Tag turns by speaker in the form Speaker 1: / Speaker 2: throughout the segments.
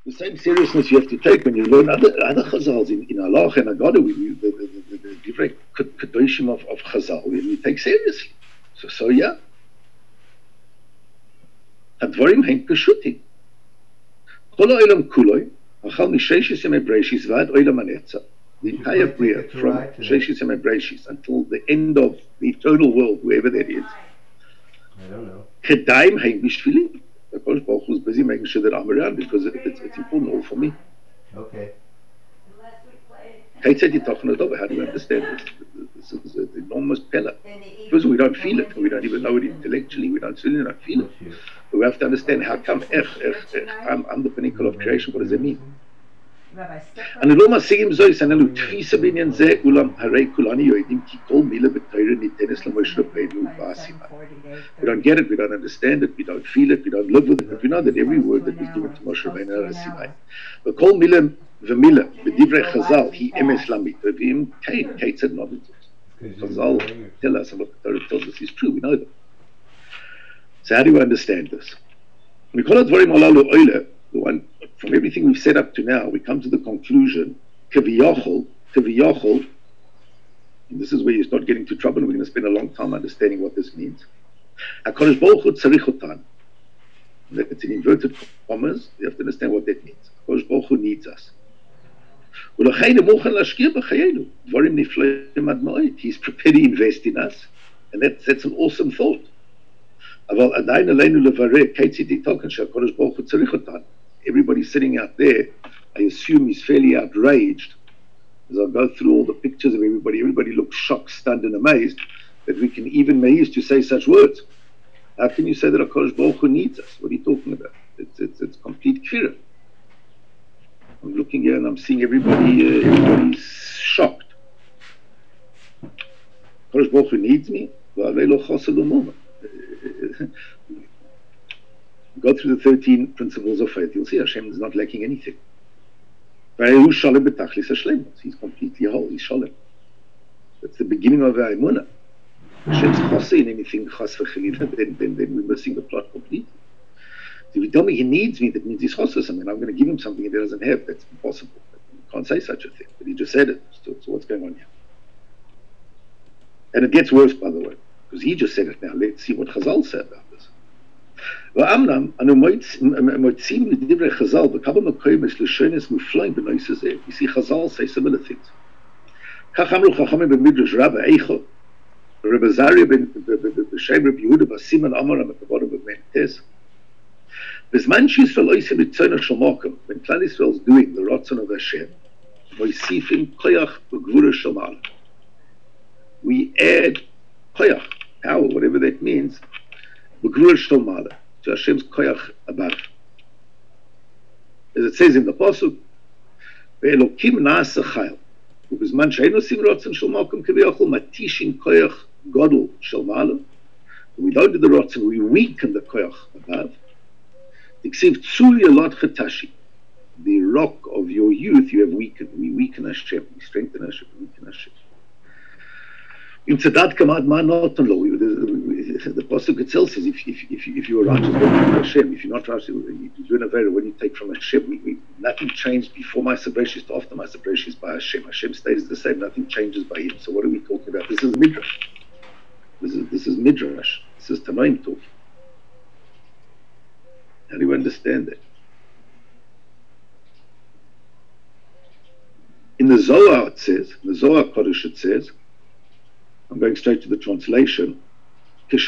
Speaker 1: the same seriousness you have to take when you learn other Chazals in Allah and Agada, the different Kedoshim of Chazal, we take seriously. So yeah. הדברים הם פשוטים. כל העולם כולו, החל מששת ימי בראשיס ועד עולם הנצח, the entire prayer from ששת ימי בראשיס until the end of the eternal world, wherever that is.
Speaker 2: I don't know.
Speaker 1: כדאיים הם בשבילי. הקדוש ברוך הוא is busy making sure that I'm around because it's important all for me.
Speaker 2: Okay.
Speaker 1: כיצד יתכן הדבר? How do you understand this? This is an enormous pillar. Because we don't feel it, we don't even know it intellectually, we don't feel it. But we have to understand how come, I'm the pinnacle of creation, what does it mean? אני לא משיג עם זו, יש לנו תפיסה בעניין זה, אולם הרי כולנו יודעים כי כל מילה בתורה ניתנת למשה רבנו בסימן. We don't get it, we don't understand it, we don't feel it, we don't live with it, but we know that every word that was given to Moshe Rabbeinu על הסיני. וכל מילה ומילה בדברי חז"ל היא אמס לאמיתו, ואם כן, כיצד נודע זאת. חז"ל tell us what the Torah tells us is true, we know that. So how do we understand this? מכל הדברים הללו אלה, the one, from everything we've set up to now, we come to the conclusion, kaviyachol, and this is where you start getting into trouble, and we're going to spend a long time understanding what this means. HaKadosh Baruch Hu tzarich otan. It's in inverted commas, you have to understand what that means. HaKadosh Baruch Hu needs us. He's prepared to invest in us, and that's an awesome thought. Everybody sitting out there, I assume is fairly outraged as I go through all the pictures of everybody. Everybody looks shocked, stunned and amazed that we can even maze to say such words. How can you say that HaKadosh Baruch Hu needs us? What are you talking about? It's complete kfirah. I'm looking here and I'm seeing everybody's shocked. HaKadosh Baruch Hu needs me? Go through the 13 principles of faith, you'll see Hashem is not lacking anything. He's completely whole, he's shalom. That's the beginning of our emunah. Hashem's chase in anything chas v'chelila, then we're missing the plot completely. So if you tell me he needs me, that means he's chasas. I mean, I'm going to give him something he doesn't have. That's impossible. You can't say such a thing. But he just said it. So what's going on here? And it gets worse, by the way, because he just said it now. Let's see what Chazal said about this. ואמנם, אנו מוצאים מדברי חז"ל בכמה מקומות לשונס מופלאים בנושא זה. You see, Chazal say similar things. כך אמרו חכמים במדרש רבה איכות, רב עזריה בשם רב יהודה בסימן אמר המקבולה במנטס. בזמן שישראל עושים רצונו של מקום, when כלל ישראל is doing the רצון of Hashem, מוסיפים כוח בגבורה של מעלה. We add koyach, power, whatever that means, b'gvura shel ma'ala, to Hashem's koyach above. As it says in the pasuk, ve'elokim na'asa chayil, u'bizman she'ein osim rotzen shel makom k'viyachol matishin koyach godol shel ma'ala. When we don't do the rotzen, we weaken the koyach above. Tiksiv tzur yalad chatashi, the rock of your youth you have weakened. We weaken Hashem, we strengthen Hashem, we weaken Hashem. The pasuk itself says, if you are righteous, what do you do Hashem? If you're not righteous, you do an avera, what do you take from Hashem? Nothing changed before my separation to after my separation by Hashem. Hashem stays the same, nothing changes by him. So what are we talking about? This is Midrash. This is Midrash. This is Tanoim talking. How do you understand that? In the Zohar it says, in the Zohar Kodesh it says, I'm going straight to the translation. When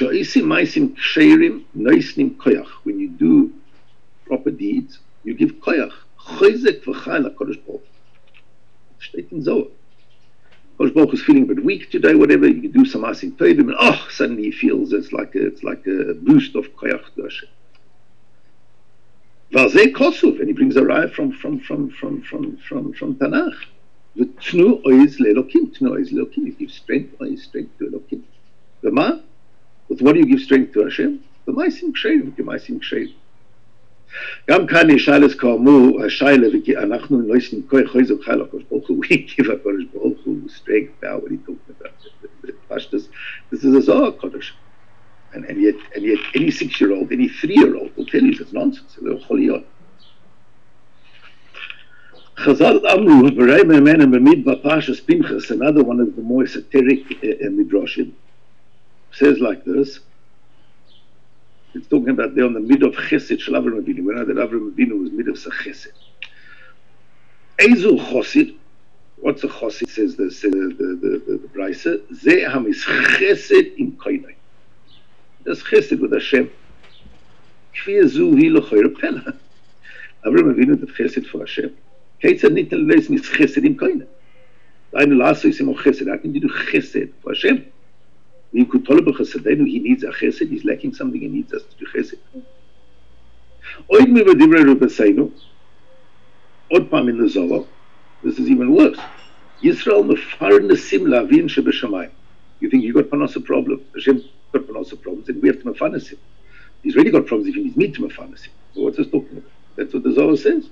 Speaker 1: you do proper deeds, you give koyach. Straight in Zohar. Kodesh Baruch is feeling a bit weak today, whatever, you do some asim tovim, and suddenly he feels it's like a boost of koyach to Hashem. Valzeh Kosov, and he brings a raya from Tanakh. The Tnu Oiz Le'Elokim, Tnu Oiz Le'Elokim, you give strength to Elokim. V'ma? With what do you give strength to Hashem? V'maisim Ksherim, V'maisim Ksherim. גם כאן ישאלס כאמור, השאלה, אנחנו לא עושים כוי חויזו חייל הקדוש ברוך הוא, we give הקדוש ברוך הוא strength, now what are you talking about? This is a Zohar Kodesh. And yet any 6-year-old, any 3-year-old will tell you it's nonsense. Chazal Amru, V'rei Me'men and B'midbar Parshas Pinchas, another one of the more esoteric midrashim, says like this. It's talking about there on the mid of Chesed Shel Avram Avinu. We know that Avram Avinu was mid of Chesed. Ezu Chosid, what's a Chosid? Says the Brisa. Ze hamis Chesed im Koinai. That's Chesed with Hashem. Kfi Ezu hi lochoyer pela. Avram Avinu did Chesed for Hashem. Keitzad nitel leis mis Chesed im Koinai. Deine Lasso is im Chesed. How can you do Chesed for Hashem? He needs a chesed, he's lacking something, he needs us to do chesed. Oid mi v'divrei Rabbeinu, od pam in the Zohar, this is even worse. Yisrael mefar nesim la'avin shebeshamayim. You think you got panos a problem? Hashem got panos a problems, and we have to mefanas him. He's really got problems if he needs me to mefanas him. So what's this talking about? That's what the Zohar says.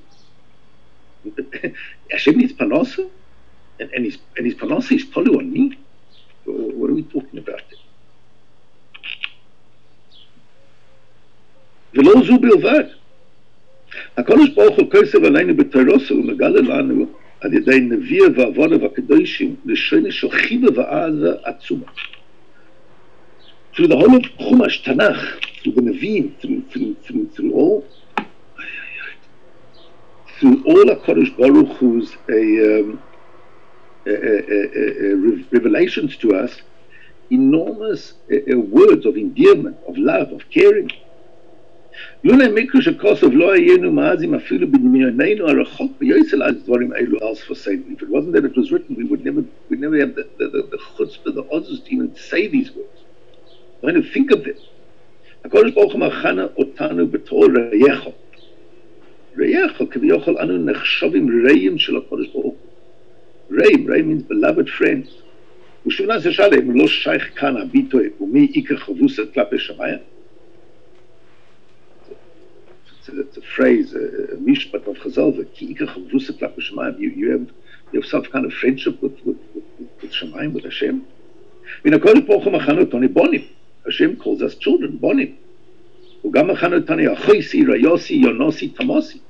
Speaker 1: Hashem needs panos, and his panos is probably on me. What are we talking about? ולא זו בלבד. הקדוש ברוך הוא כוסף עלינו בתורתו ומגלה לנו על ידי נביא ועבודה והקדושים לשון של חיבה ועזה עצומה. Through the whole of Chumash Tanakh, through the Nevi'im, through all HaKadosh Baruch Hu's revelations to us, enormous words of endearment, of love, of caring. It wasn't that it was written, we'd never have the chutzpah, the ozus to even say these words. Trying to think of it. HaKadosh Baruch Hu machana otanu b'tor reyecho. Reyecho k'viyochol anu nechshavim reim shel HaKadosh Baruch Hu. Reim means beloved friends. ושונה זה שאלה, אם לא שייך כאן הביטוי, ומי עיקר חבוסה כלפי שמיים? It's a phrase, a mishpat of Chazal, כי עיקר חבוסה כלפי שמיים. You have some kind of friendship with Shemayim, with Hashem. מן הכל פה הוא מחנו אותנו בונים. Hashem calls us children, בונים. הוא גם מחנו אותנו אחויסי, ריוסי, יונוסי, תמוסי.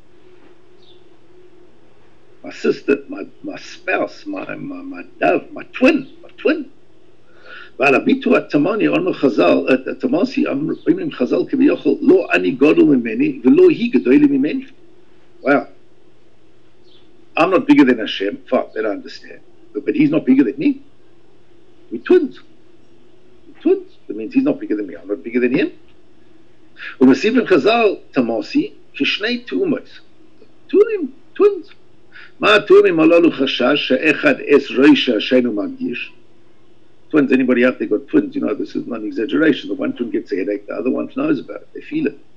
Speaker 1: My sister, my spouse, my dove, my twin. ועל הביטוי התמני, אנו חז"ל, התמוסי, אומרים חז"ל כביכול, לא אני גדול ממני, ולא היא גדולה ממני. Wow. I'm not bigger than Hashem, fuck, they don't understand. But he's not bigger than me. We're twins. That means he's not bigger than me, I'm not bigger than him. ומוסיפים חז"ל, תמוסי, כשני תאומות. twins. מה התאומים הללו חשש שאחד אס רוישה השני מרגיש? Twins, anybody out there got twins, you know this is not an exaggeration. The one twin gets a headache, the other one knows about it, they feel it.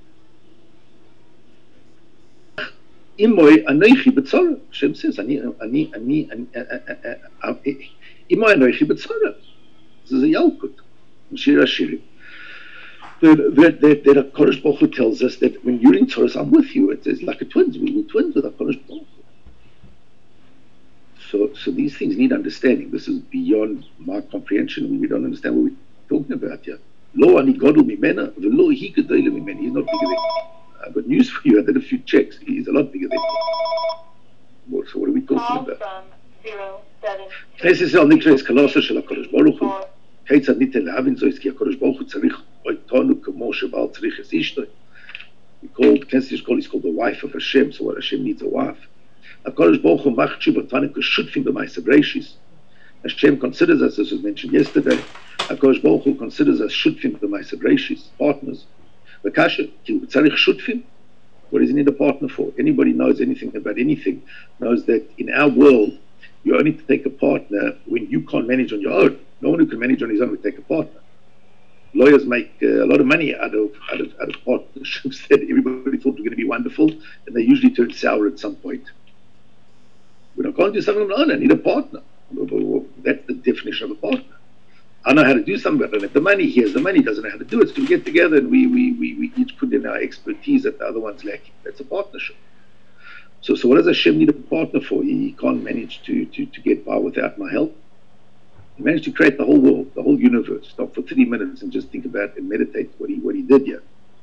Speaker 1: Imoi anoichi b'tzora. Hashem says, Imoi anoichi b'tzora. This is a Yalkut, Shir HaShirim. That HaKadosh Baruch Hu tells us that when you're in Torah, I'm with you. It's like a twins. We're twins with HaKadosh Baruch Hu. So these things need understanding. This is beyond my comprehension. We don't understand what we're talking about here. Lo ani godol mimena, v'lo hi gedoleh mimena. He's not bigger than me. I've got news for you. I did a few checks. He's a lot bigger than me. So what are we talking about? Knesset Nikra is kalosa shel HaKadosh Baruch Hu. Keitzad nitel lehavin zois ki HaKadosh Baruch Hu tzarich oitonu k'mo shebal tzarich es ishtoi. Knesset is called the wife of Hashem. So what Hashem needs a wife. HaKadosh Baruch Hu machshi b'tanu k'shutfim b'ma'aseh bereishis. Hashem considers us, as was mentioned yesterday, HaKadosh Baruch Hu considers us shutfim b'ma'aseh bereishis, partners. V'kasha, ki tzarich shutfim, what does he need a partner for? Anybody knows anything about anything knows that in our world, you only take a partner when you can't manage on your own. No one who can manage on his own will take a partner. Lawyers make a lot of money out of partnerships that everybody thought were going to be wonderful, and they usually turn sour at some point. When I can't do something on my own, I need a partner. That's the definition of a partner. I know how to do something, but I don't have the money. He has the money, doesn't know how to do it. So we get together and we each put in our expertise that the other one's lacking. That's a partnership. So what does Hashem need a partner for? He can't manage to get by without my help. He managed to create the whole world, the whole universe. Stop for 3 minutes and just think about and meditate what he did here.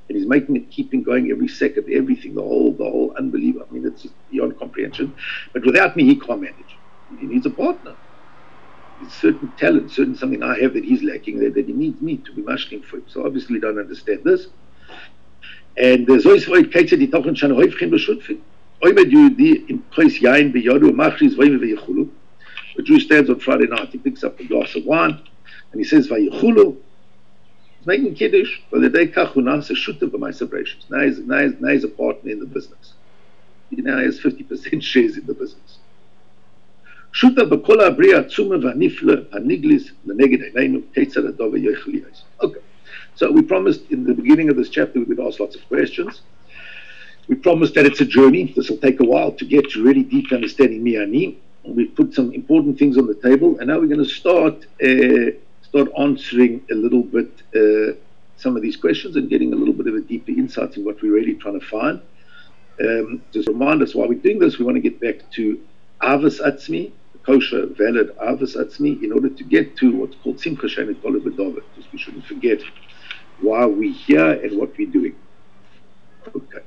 Speaker 1: And he's making it, keeping going every second, everything, the whole unbeliever. I mean, it's just beyond comprehension. But without me, he can't manage. He needs a partner. There's certain talent, certain something I have that he's lacking, that he needs me to be mashking for him. So obviously we don't understand this. And so is for Kaitze die Tochen schon häufig beschutfen. Oime du die im Preis Jain be Yodu Machris Vayme Vaychulu. The Jew stands on Friday night, he picks up a glass of wine and he says Vaychulu. He's making Kiddush, but the day Kachunas is shooter by my separations. Now he's a partner in the business. He now has 50% shares in the business. Shooter Bakola Bria Tzume Vanifle Aniglis Leneged Nainu Kaitzer Adova Yochelias. Okay. So we promised in the beginning of this chapter we would ask lots of questions. We promised that it's a journey. This will take a while to get to really deep understanding Mi'ani. We've put some important things on the table, and now we're going to start answering a little bit some of these questions and getting a little bit of a deeper insight in what we're really trying to find. Just remind us why we're doing this. We want to get back to Avos Atzmi, kosher, valid Avos Atzmi, in order to get to what's called Simcha Shenet Kol B'David, because we shouldn't forget why we're here and what we're doing. Okay.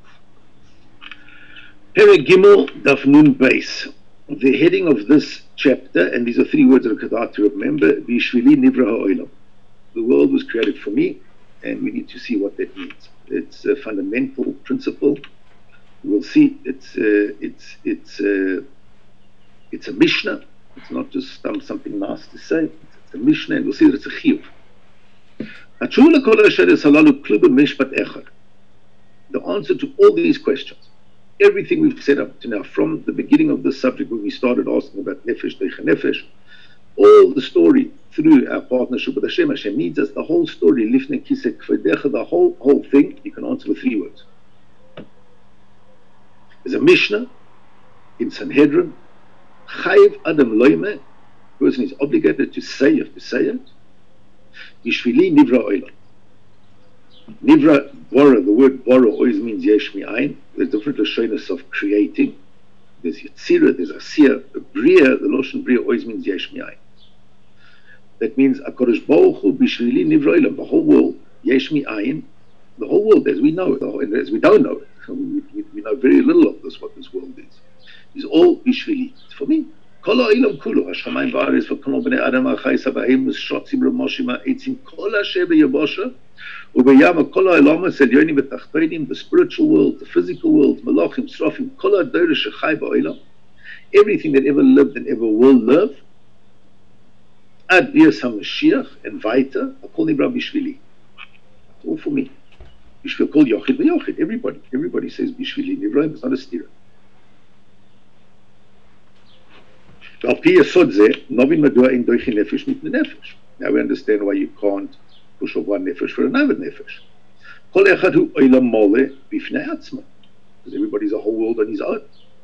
Speaker 1: Perek Gimel Daf Nun Beis. The heading of this chapter, and these are 3 words that are kazat to remember, Bishvili Nivra Ha'olam. The world was created for me, and we need to see what that means. It's a fundamental principle. We'll see it's a Mishnah. It's not just something nice to say. It's a Mishnah, and we'll see that it's a chiyuv. The answer to all these questions, everything we've said up to now, from the beginning of this subject when we started asking about Nefesh, Deicha Nefesh, all the story through our partnership with Hashem, Hashem needs us, the whole story, Lifnei Kisei Kvedecha, the whole thing, you can answer with 3 words. There's a Mishnah in Sanhedrin, Chayiv Adam Loime, person is obligated to say it, Yishvili Nivra Oilam. Nivra, Bora, the word Bora always means Yesh Mi'ayin. There's different lashonos of creating. There's Yetzirah, there's Asiyah. Bria, the Lashon Bria always means Yesh Mi'ayin. That means HaKadosh Baruch Hu Bishvili Nivra Oilam. The whole world, Yesh Mi'ayin, the whole world as we know it, and as we don't know it. We know very little of this, what this world is all Bishvili. It's for me. Kol ha'olam kulo, hashamayim v'aretz v'kol bnei adam ha'chayis ha'bahem v'shotzim r'moshim ha'etzim kol ha'sher b'yabosha u'b'yam kol ha'olamas elyonim v'tachtonim, the spiritual world, the physical world, malachim, srafim, kol ha'dorah shechai ba'olam, everything that ever lived and ever will live, ad bias ha'mashiach and weiter, hakol nivra bishvili. It's all for me. Bishvil kol yochid v'yochid. Everybody says bishvili nivra. It's not a stira. Now we understand why you can't push off one nefesh for another nefesh. Because everybody's a whole world on his own.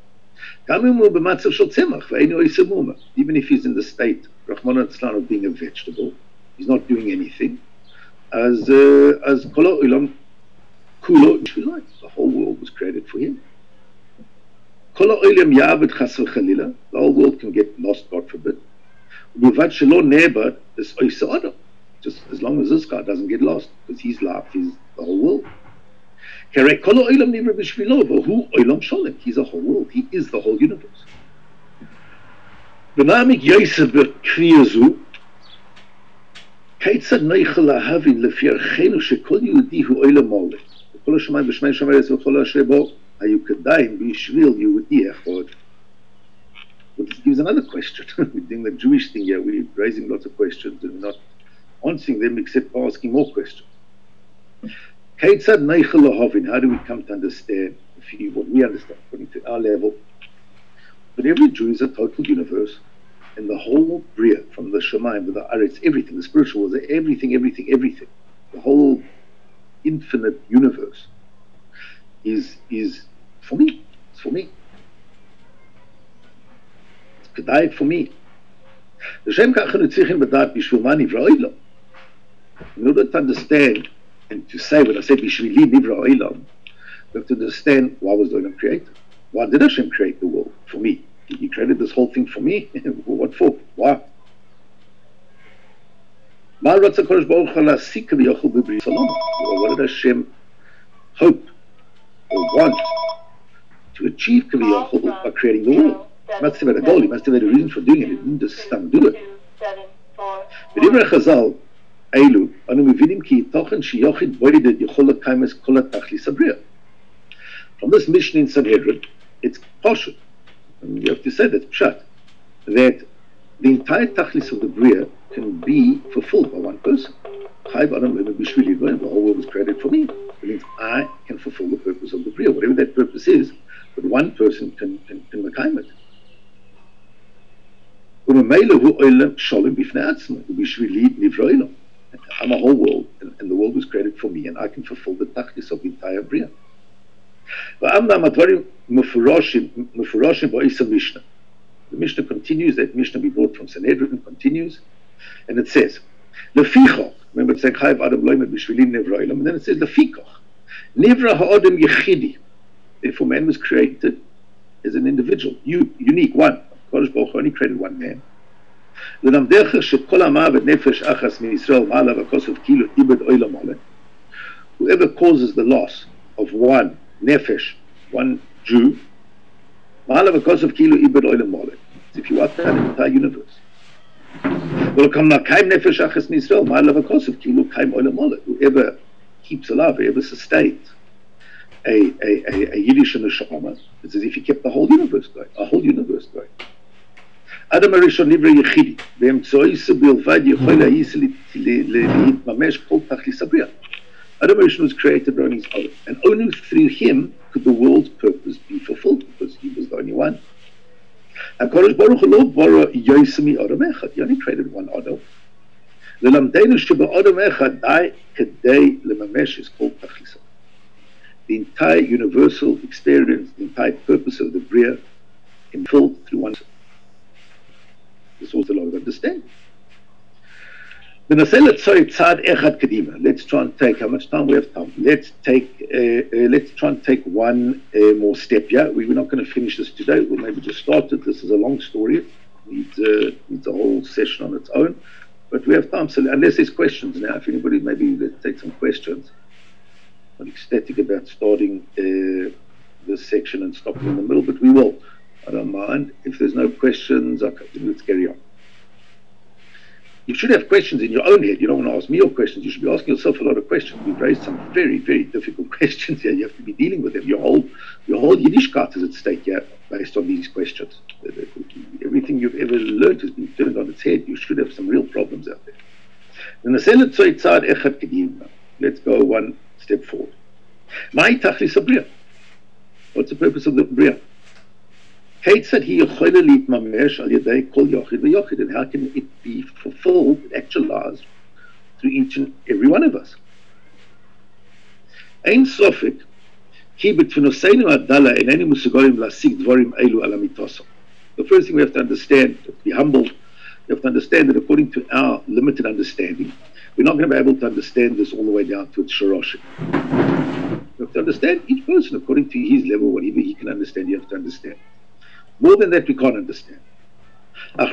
Speaker 1: Even if he's in the state of being a vegetable, he's not doing anything. As kol ha'olam kulo, the whole world was created for him. The whole world can get lost, God forbid. Just as long as this guy doesn't get lost, because his life is the whole world. He's a whole world. He is the whole universe. Well, this gives another question. We're doing the Jewish thing here. We're raising lots of questions and we're not answering them except by asking more questions. How do we come to understand what we understand according to our level? But every Jew is a total universe, and the whole Bria, from the Shemayim, the Aretz, everything, the spiritual world, everything. The whole infinite universe is for me. It's for me. It's kedai for me. In order to understand and to say when I say Bishvili Nivra Olam, we have to understand why was the Olam created. Why did Hashem create the world? For me. He created this whole thing for me. What for? Why? What did Hashem hope or want to achieve Kaviyachol by creating the world. He must have had a goal, he must have had a reason for doing it, he didn't just do it. בדברי חז"ל אלו, אנו מבינים כי תוכן שיחיד בודד יכול לקיים את כל התכלית הבריאה. From this mission in Sanhedrin, it's poshut, and you have to say that pshat, that the entire tachlis of the bria can be fulfilled by one person. The whole world was created for me. It means I can fulfill the purpose of the bria, whatever that purpose is, but one person can make it. I'm a whole world, and the world was created for me, and I can fulfill the tachlis of the entire bria. The Mishnah continues, that Mishnah we brought from Sanhedrin continues, and it says, Lefichach, remember it's saying, Chayav Adam Loimet B'Shvilim Nevra Olam, and then it says, Lefichach, Nevra Ha'adam Yechidi, therefore man was created as an individual, unique, one. Kodesh Baruch Hu only created one man. L'namdecha shekol ha'ma'av nefesh achas miYisrael ma'alav ha'kosav kilu ibed olam oleh. Whoever causes the loss of one nefesh, one Jew, ma'alav ha'kosav kilu ibed olam oleh. If you wipe out the entire universe. Whoever keeps alive, whoever sustains a Yiddish neshama, it's as if he kept the whole universe going, Adam HaRishon nivra yechidi, ve'emtzoiso bilvad yochol ha'is להתממש כל תכלית הבריאה. Adam HaRishon was created on his own, and only through him could the world's purpose be fulfilled, because he was the only one. HaKadosh Baruch Hu lo bara yoyse mi'adam echad. He only created one Adam. Lelamdeinu sheba'adam echad dai kedei lemamesh is called tachlis. The entire universal experience, the entire purpose of the bria, fulfilled through one. This was a lot of understanding. Let's try and take, how much time we have time? Let's try and take one more step here. We're not going to finish this today. We'll maybe just start it. This is a long story. It needs a whole session on its own. But we have time. So unless there's questions now, if anybody, maybe let's take some questions. I'm ecstatic about starting this section and stopping in the middle, but we will. I don't mind. If there's no questions, okay, let's carry on. You should have questions in your own head. You don't want to ask me your questions. You should be asking yourself a lot of questions. We've raised some very, very difficult questions here. You have to be dealing with them. Your whole Yiddishkeit is at stake here based on these questions. Everything you've ever learned has been turned on its head. You should have some real problems out there. Let's go one step forward. What's the purpose of the bria? And how can it be fulfilled, actualized through each and every one of us? The first thing we have to understand, to be humbled, we have to understand that according to our limited understanding, we're not going to be able to understand this all the way down to its shoroshim. We have to understand each person according to his level, whatever he can understand, you have to understand. More than that, we can't understand. But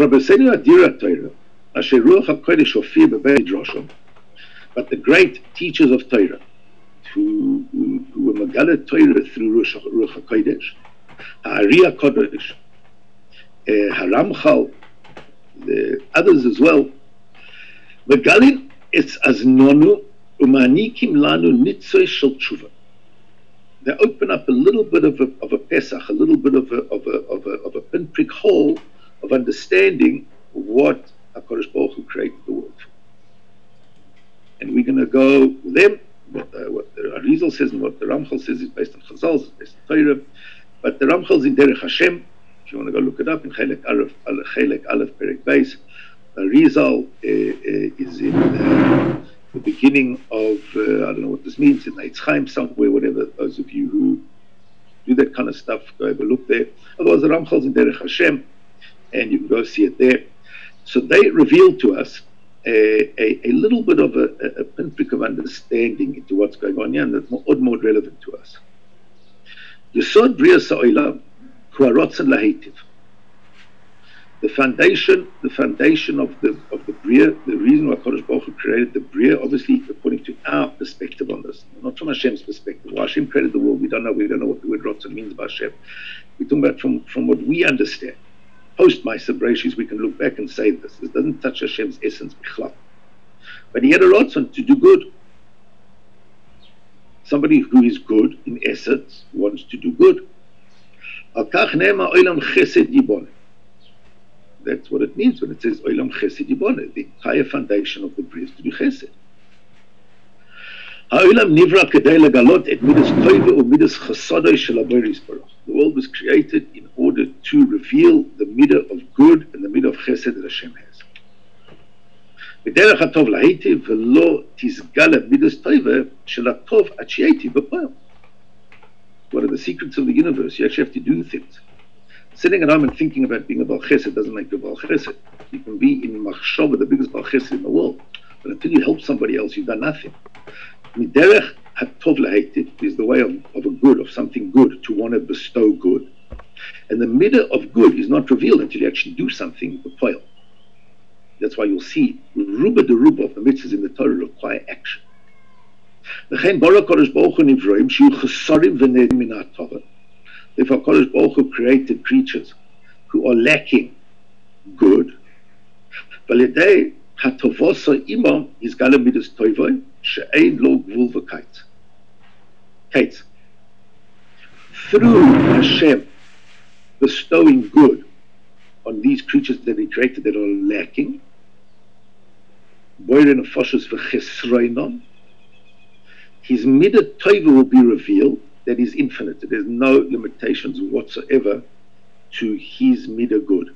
Speaker 1: the great teachers of Torah, who were Magalat Torah through Ruach HaKodesh, Ha'ari HaKodesh, Haramchal, the others as well, Megalin es aznonu umanikim lanu nitzoy shel tshuva. They open up a little bit of a Pesach, a little bit of a pinprick hole of understanding what HaKadosh Baruch Hu created the world for. And we're going to go with them. What the Arizal says and what the Ramchal says is based on Chazal, it's based on Torah. But the Ramchal is in Derech Hashem. If you want to go look it up, in Chelek Aleph Perek Beis. Arizal is in the beginning of, I don't know what this means, in Eitz Chaim somewhere, whatever. Those of you who do that kind of stuff, go have a look there. Otherwise, the Ramchal's in Derech Hashem, and you can go see it there. So they reveal to us a little bit of a pinprick of understanding into what's going on here, and that's more relevant to us. Yesod Bria Sa'olam Hu Haratzon Lahitiv. the foundation of the Bria, the reason why Kodesh Baruch Hu created the Bria, obviously according to our perspective on this, not from Hashem's perspective. Why Hashem created the world, we don't know what the word Ratzon means by Hashem. We're talking about from what we understand. Post Ma'aser Bereishis, we can look back and say this. This doesn't touch Hashem's essence, bichlal. But he had a Ratzon to do good. Somebody who is good in essence wants to do good. Al kach ne'ema olam chesed yiboneh. That's what it means when it says Olam Chesed Yiboneh. The entire foundation of the Bria is to do Chesed. Ha'olam nivra kedei legalot et midas toive u midas chesodoi shel haboris baruch. The world was created in order to reveal the midah of good and the midah of Chesed that Hashem has. B'derech hatov laheitiv v'lo tizgala midas toive shel hatov ad she'eitiv b'poel. One of the secrets of the universe, you actually have to do things. Sitting at home and thinking about being a Baal Chesed doesn't make you a Baal Chesed. You can be in Machshava, the biggest Baal Chesed in the world, but until you help somebody else, you've done nothing. Miderech hatov laheitiv is the way of a good, of something good, to want to bestow good. And the midah of good is not revealed until you actually do something b'poel. That's why you'll see ruba de ruba of the mitzvahs in the Torah require action. L'chein bara Kodesh Baruch Hu nivroim shiyu chesarim v'nedim min ha'tova. If HaKadosh Baruch Hu created creatures who are lacking good, v'ledei hatovosa imam is gala midas toivoi she'ein lo gvul v'kaitz. Kaitz. Through Hashem bestowing good on these creatures that He created that are lacking, boire nefashos v'chesroinon, His midah toiva will be revealed. That is infinite. There's no limitations whatsoever to His midah good.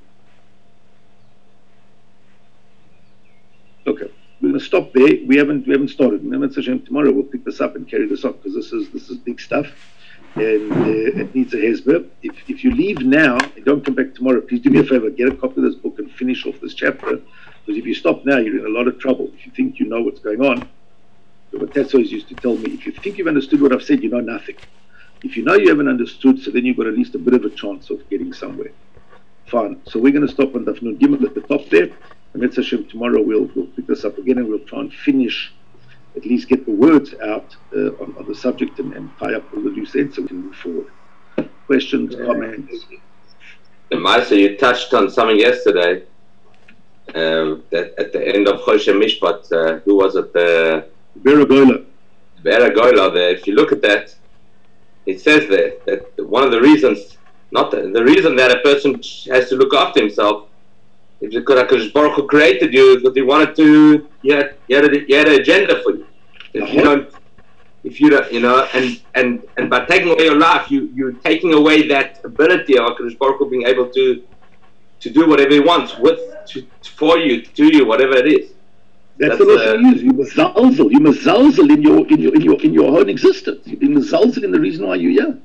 Speaker 1: Okay, we're going to stop there. We haven't started. Tomorrow we'll pick this up and carry this on because this is big stuff, and it needs a hezbollah. If you leave now and don't come back tomorrow, please do me a favor, get a copy of this book and finish off this chapter. Because if you stop now, you're in a lot of trouble. If you think you know what's going on, what Tats always used to tell me, if you think you've understood what I've said, you know nothing. If you know you haven't understood, so then you've got at least a bit of a chance of getting somewhere. Fine. So we're going to stop on Daf Nun Gimel at the top there. And Metz Hashem, tomorrow we'll pick this up again and we'll try and finish, at least get the words out on the subject and tie up all the loose ends so we can move forward. Questions, comments?
Speaker 3: And Maisa, you touched on something yesterday, that at the end of Choshe Mishpat, who was it?
Speaker 1: Beragoyla.
Speaker 3: Beragoyla there. If you look at that, it says there that one of the reasons, not the reason that a person has to look after himself, is because HaKadosh Baruch Hu created you because He wanted to. He had an agenda for you. If you don't, you know, and by taking away your life, you're taking away that ability of HaKadosh Baruch Hu being able to do whatever He wants for you, to you, whatever it is.
Speaker 1: That's the word you use. You mazalzel in your whole existence. You mazalzel in the reason why you're here.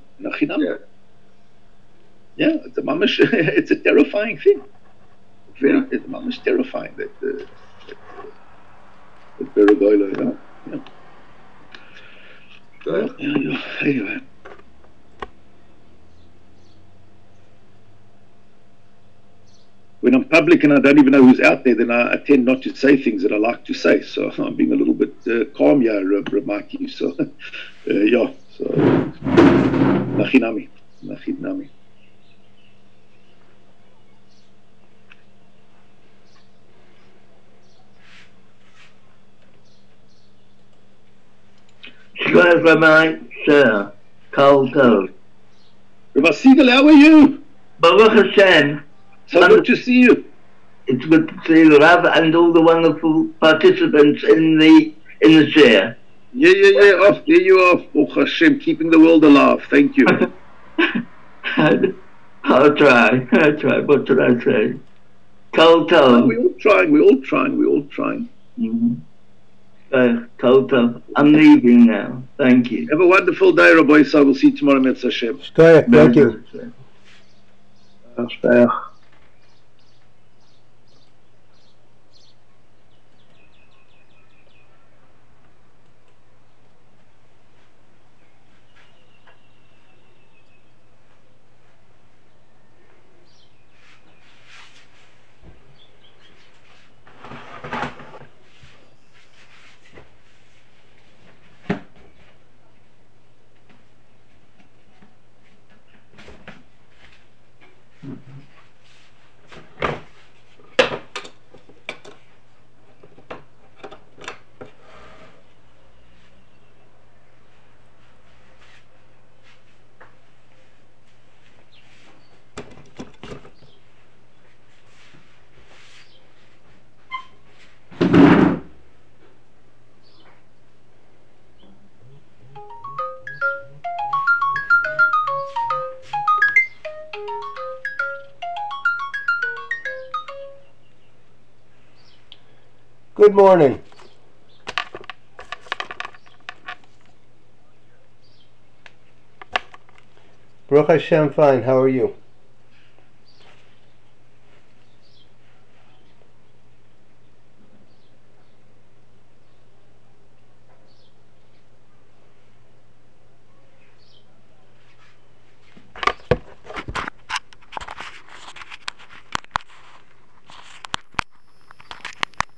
Speaker 1: Yeah, it's a mamash. It's a terrifying thing. It's mamash terrifying that Beragoyla. Yeah.
Speaker 3: Good.
Speaker 1: Anyway. When I'm public and I don't even know who's out there, then I tend not to say things that I like to say. So I'm being a little bit calm here, Ramaki. So, yeah. So, Nachinami.
Speaker 4: Shkar Rabbi, sir. Kol Tov.
Speaker 1: Rabbi Siegel, how are you?
Speaker 4: Baruch Hashem.
Speaker 1: So good to see you.
Speaker 4: It's good to see you, Rav, and all the wonderful participants in the chair.
Speaker 1: Yeah. Off, there you are. Baruch Hashem, keeping the world alive. Thank you.
Speaker 4: I'll try. What should I say? Kol Tov.
Speaker 1: We're all trying.
Speaker 4: Mm-hmm. Kol Tov. I'm leaving now. Thank you.
Speaker 1: Have a wonderful day, Rabbi Yisrael. We'll see you tomorrow, Metz Hashem.
Speaker 2: Thank you.
Speaker 5: Good morning. Baruch Hashem, fine. How are you?